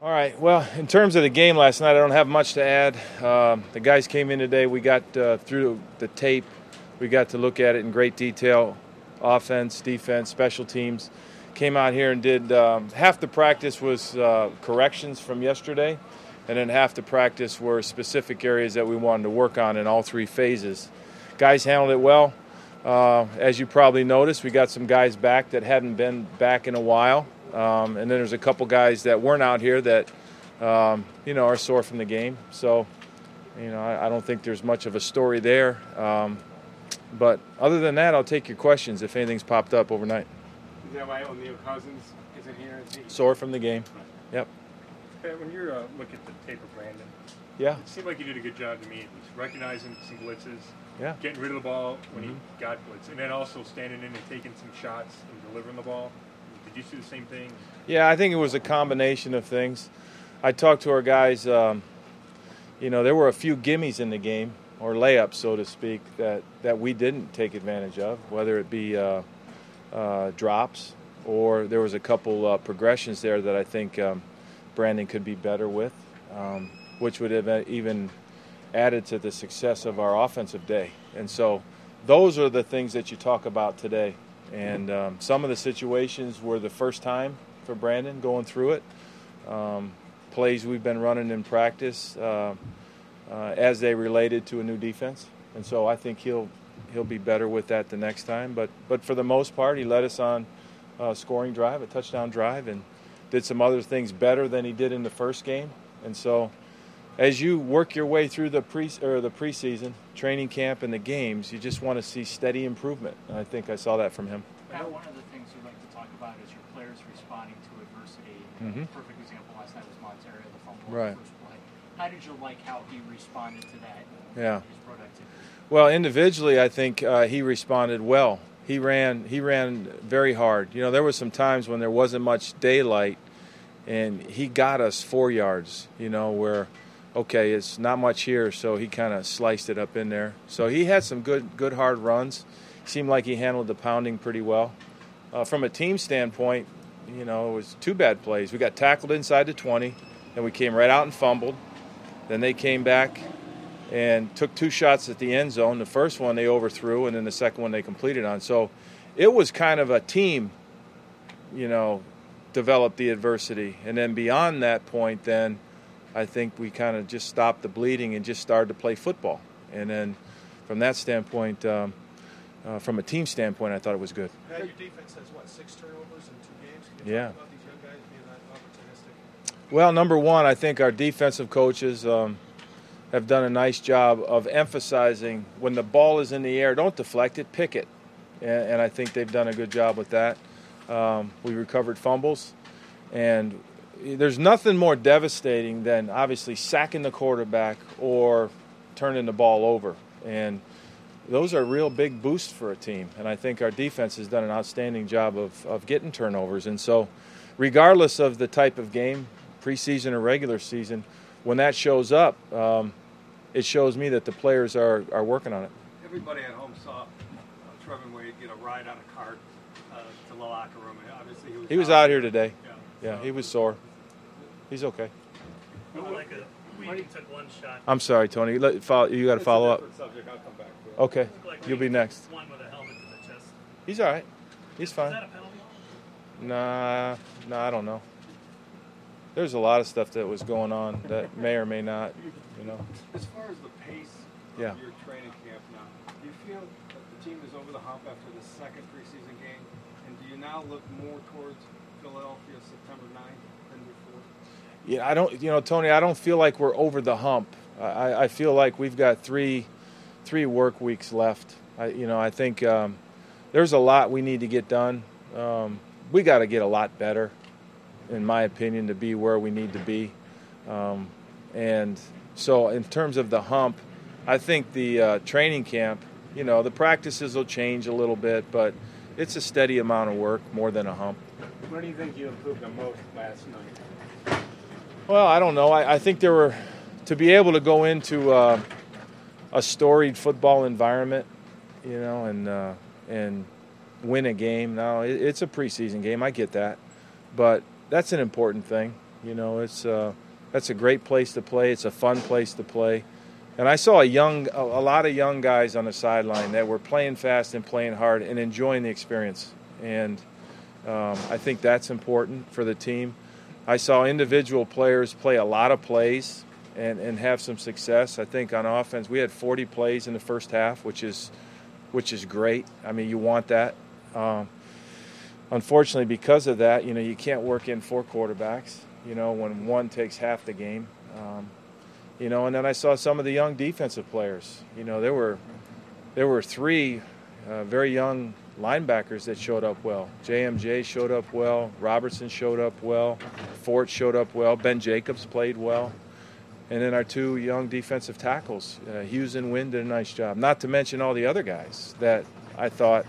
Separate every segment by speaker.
Speaker 1: All right. Well, in terms of the game last night, I don't have much to add. The guys came in today. We got through the tape. We got to look at it in great detail. Offense, defense, special teams. Came out here and did half the practice was corrections from yesterday, and then half the practice were specific areas that we wanted to work on in all three phases. Guys handled it well. As you probably noticed, we got some guys back that hadn't been back in a while. And then there's a couple guys that weren't out here that, are sore from the game. So, I don't think there's much of a story there. But other than that, I'll take your questions if anything's popped up overnight.
Speaker 2: Is that why O'Neal Cousins isn't here?
Speaker 1: Sore from the game.
Speaker 2: Right.
Speaker 1: Yep.
Speaker 2: When you're looking at the tape of Brandon,
Speaker 1: Yeah.
Speaker 2: it seemed like you did a good job to me. Recognizing some blitzes,
Speaker 1: Yeah.
Speaker 2: getting rid of the ball when he got blitzed, and then also standing in and taking some shots and delivering the ball. Did you see the same thing?
Speaker 1: Yeah, I think it was a combination of things. I talked to our guys. There were a few gimmies in the game, or layups, so to speak, that we didn't take advantage of, whether it be drops or there was a couple progressions there that I think Brandon could be better with, which would have even added to the success of our offensive day. And so those are the things that you talk about today. And some of the situations were the first time for Brandon going through it. Plays we've been running in practice as they related to a new defense. And so I think he'll be better with that the next time. But for the most part, he led us on a scoring drive, a touchdown drive, and did some other things better than he did in the first game. And so as you work your way through the preseason, training camp, and the games, you just want to see steady improvement. And I think I saw that from him.
Speaker 3: Pat, one of the things we like to talk about is your players responding to adversity. A perfect example last night was Montero, the fumble in the first play. How did you like how he responded to that?
Speaker 1: Yeah.
Speaker 3: His productivity.
Speaker 1: Well, individually, I think he responded well. He ran very hard. There was some times when there wasn't much daylight, and he got us 4 yards. Where, okay, it's not much here, so he kind of sliced it up in there. So he had some good hard runs. Seemed like he handled the pounding pretty well. From a team standpoint, it was two bad plays. We got tackled inside the 20, and we came right out and fumbled. Then they came back and took two shots at the end zone. The first one they overthrew, and then the second one they completed on. So it was kind of a team, developed the adversity. And then beyond that point, then I think we kind of just stopped the bleeding and just started to play football. And then from that standpoint, from a team standpoint, I thought it was good.
Speaker 4: Now your defense has, 6 turnovers in 2 games? Can you talk about these young guys being that opportunistic?
Speaker 1: Well, number one, I think our defensive coaches have done a nice job of emphasizing when the ball is in the air, don't deflect it, pick it. And I think they've done a good job with that. We recovered fumbles. And there's nothing more devastating than obviously sacking the quarterback or turning the ball over. And those are real big boosts for a team. And I think our defense has done an outstanding job of getting turnovers. And so regardless of the type of game, preseason or regular season, when that shows up, it shows me that the players are working on it.
Speaker 5: Everybody at home saw Trevin Wade get a ride on a cart to the locker room. Obviously,
Speaker 1: he was out here today.
Speaker 5: Yeah,
Speaker 1: he was sore. He's okay.
Speaker 6: Like we took one shot.
Speaker 1: I'm sorry, Tony. You got to follow up.
Speaker 5: Subject. I'll come back to it.
Speaker 1: Okay,
Speaker 6: Like
Speaker 1: you'll be next.
Speaker 6: One with a helmet to the chest.
Speaker 1: He's all right. He's
Speaker 6: Is
Speaker 1: fine.
Speaker 6: that a penalty?
Speaker 1: Nah, I don't know. There's a lot of stuff that was going on that may or may not,
Speaker 5: As far as the pace of
Speaker 1: Yeah.
Speaker 5: your training camp now, do you feel that the team is over the hump after the second preseason game? And do you now look more towards Philadelphia September 9th than before?
Speaker 1: Yeah, I don't, Tony, I don't feel like we're over the hump. I feel like we've got three work weeks left. I think there's a lot we need to get done. We got to get a lot better, in my opinion, to be where we need to be. And so in terms of the hump, I think the training camp, the practices will change a little bit, but it's a steady amount of work, more than a hump.
Speaker 2: Where do you think you improved the most last night?
Speaker 1: Well, I don't know. I think to be able to go into a storied football environment, and win a game. Now, it's a preseason game. I get that. But that's an important thing. You know, that's a great place to play. It's a fun place to play. And I saw a lot of young guys on the sideline that were playing fast and playing hard and enjoying the experience. And I think that's important for the team. I saw individual players play a lot of plays and have some success. I think on offense we had 40 plays in the first half, which is great. I mean, you want that. Unfortunately, because of that, you know, you can't work in 4 quarterbacks, you know, when one takes half the game. You know, and then I saw some of the young defensive players. You know, there were 3 very young linebackers that showed up well. JMJ showed up well. Robertson showed up well. Fort showed up well. Ben Jacobs played well. And then our 2 young defensive tackles, Hughes and Wynn, did a nice job. Not to mention all the other guys that I thought,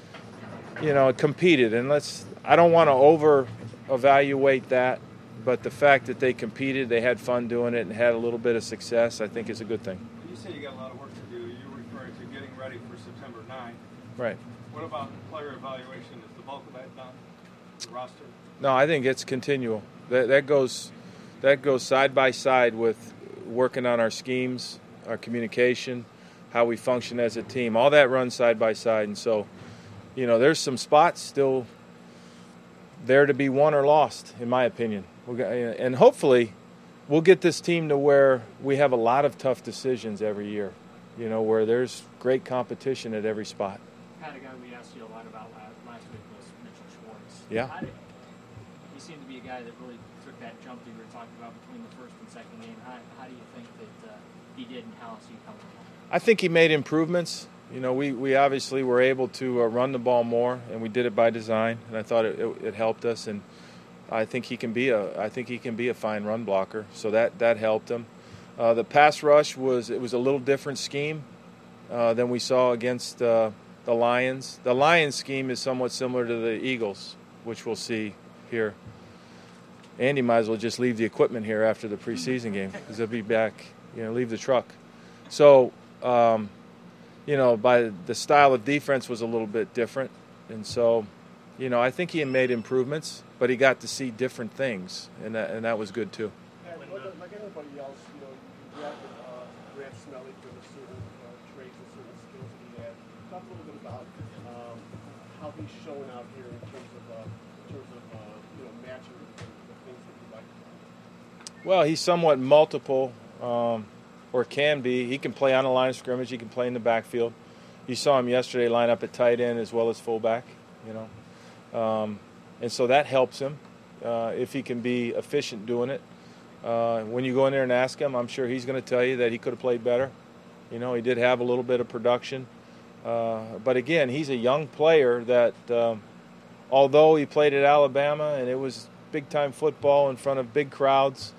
Speaker 1: you know, competed. And I don't want to over-evaluate that, but the fact that they competed, they had fun doing it, and had a little bit of success, I think is a good thing.
Speaker 5: You say you got a lot of work to do. You're referring to getting ready for September 9th.
Speaker 1: Right.
Speaker 5: What about player evaluation? Is the bulk of that done? The roster?
Speaker 1: No, I think it's continual. That goes side by side with working on our schemes, our communication, how we function as a team. All that runs side by side. And so, you know, there's some spots still there to be won or lost, in my opinion. And hopefully we'll get this team to where we have a lot of tough decisions every year, you know, where there's great competition at every spot.
Speaker 3: Pat, a guy we asked you a lot about last week was Mitchell Schwartz.
Speaker 1: Yeah.
Speaker 3: He seemed to be a guy that really took that jump that you were talking about between the first and second game. How do you think that he did, and how is he coming along?
Speaker 1: I think he made improvements. You know, we obviously were able to run the ball more, and we did it by design, and I thought it helped us. And I think he can be a fine run blocker, so that helped him. The pass rush was a little different scheme than we saw against the Lions. The Lions scheme is somewhat similar to the Eagles, which we'll see here. Andy might as well just leave the equipment here after the preseason game because he'll be back. You know, leave the truck. So. You know, by the style of defense was a little bit different. And so, you know, I think he made improvements, but he got to see different things, and that was good too.
Speaker 7: And like anybody else, you know, you drafted Brad Smelly for the certain traits and certain skills that he had. Talk a little bit about how he's showing out here in terms of you know, matching the things that you like.
Speaker 1: Well, he's somewhat multiple. Or can be. He can play on the line of scrimmage. He can play in the backfield. You saw him yesterday line up at tight end as well as fullback, you know. And so that helps him if he can be efficient doing it. When you go in there and ask him, I'm sure he's going to tell you that he could have played better. You know, he did have a little bit of production. But, again, he's a young player that although he played at Alabama and it was big-time football in front of big crowds,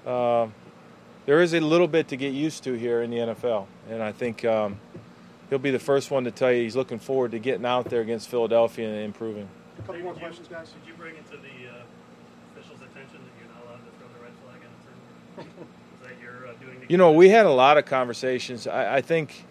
Speaker 1: there is a little bit to get used to here in the NFL, and I think he'll be the first one to tell you he's looking forward to getting out there against Philadelphia and improving.
Speaker 7: A couple more questions, guys.
Speaker 6: Did you bring it to the officials' attention that you're not allowed to throw the red flag on a certain? Is that you're doing the?
Speaker 1: You know, we had a lot of conversations. I think,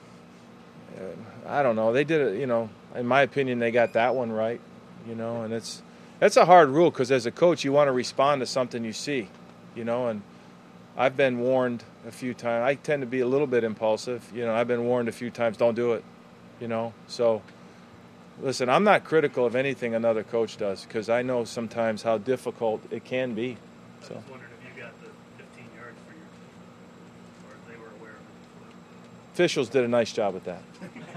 Speaker 1: I don't know, they did it. You know, in my opinion, they got that one right. You know, and that's a hard rule because as a coach, you want to respond to something you see. You know, and I've been warned a few times. I tend to be a little bit impulsive. You know, I've been warned a few times, don't do it, you know. So, listen, I'm not critical of anything another coach does because I know sometimes how difficult it can be. So.
Speaker 6: I just wondered if you got the 15 yards for your team, or if they were aware of it.
Speaker 1: Officials did a nice job with that.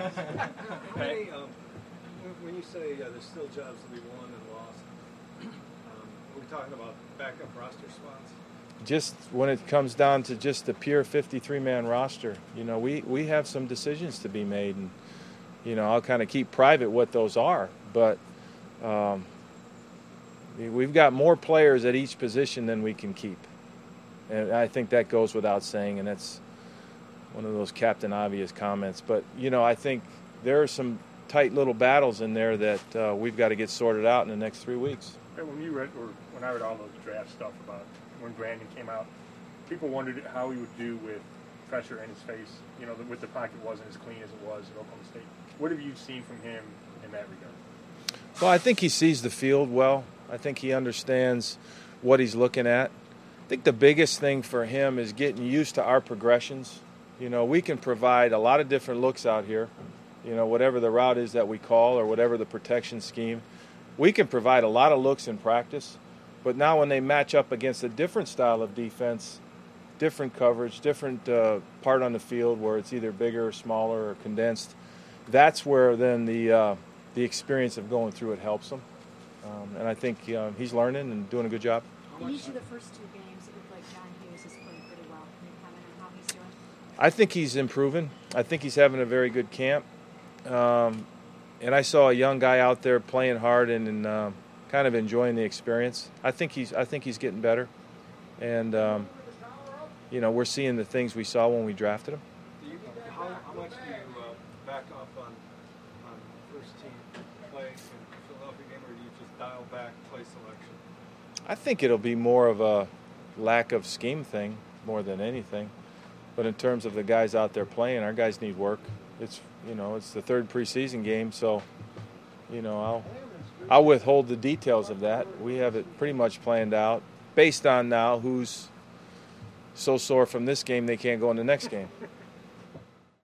Speaker 5: Hey, when you say there's still jobs to be won and lost, are we talking about backup roster spots?
Speaker 1: Just when it comes down to just the pure 53-man roster, you know, we have some decisions to be made, and you know, I'll kind of keep private what those are, but we've got more players at each position than we can keep, and I think that goes without saying, and that's one of those Captain Obvious comments. But you know, I think there are some tight little battles in there that we've got to get sorted out in the next 3 weeks.
Speaker 2: When you read, or when I read all those draft stuff about when Brandon came out, people wondered how he would do with pressure in his face. You know, with the pocket wasn't as clean as it was at Oklahoma State. What have you seen from him in that regard?
Speaker 1: Well, I think he sees the field well. I think he understands what he's looking at. I think the biggest thing for him is getting used to our progressions. You know, we can provide a lot of different looks out here. You know, whatever the route is that we call or whatever the protection scheme, we can provide a lot of looks in practice. But now when they match up against a different style of defense, different coverage, different part on the field where it's either bigger or smaller or condensed, that's where then the experience of going through it helps him. And I think he's learning and doing a good job.
Speaker 8: In each of the first 2 games, it looked like John Hughes is playing pretty well. Can you comment on how he's doing?
Speaker 1: I think he's improving. I think he's having a very good camp. And I saw a young guy out there playing hard and kind of enjoying the experience. I think he's getting better. And, you know, we're seeing the things we saw when we drafted him.
Speaker 5: How much do you back up on first team play in the Philadelphia game, or do you just dial back play selection?
Speaker 1: I think it'll be more of a lack of scheme thing more than anything. But in terms of the guys out there playing, our guys need work. It's the 3rd preseason game, so I'll withhold the details of that. We have it pretty much planned out based on now who's so sore from this game they can't go in the next game.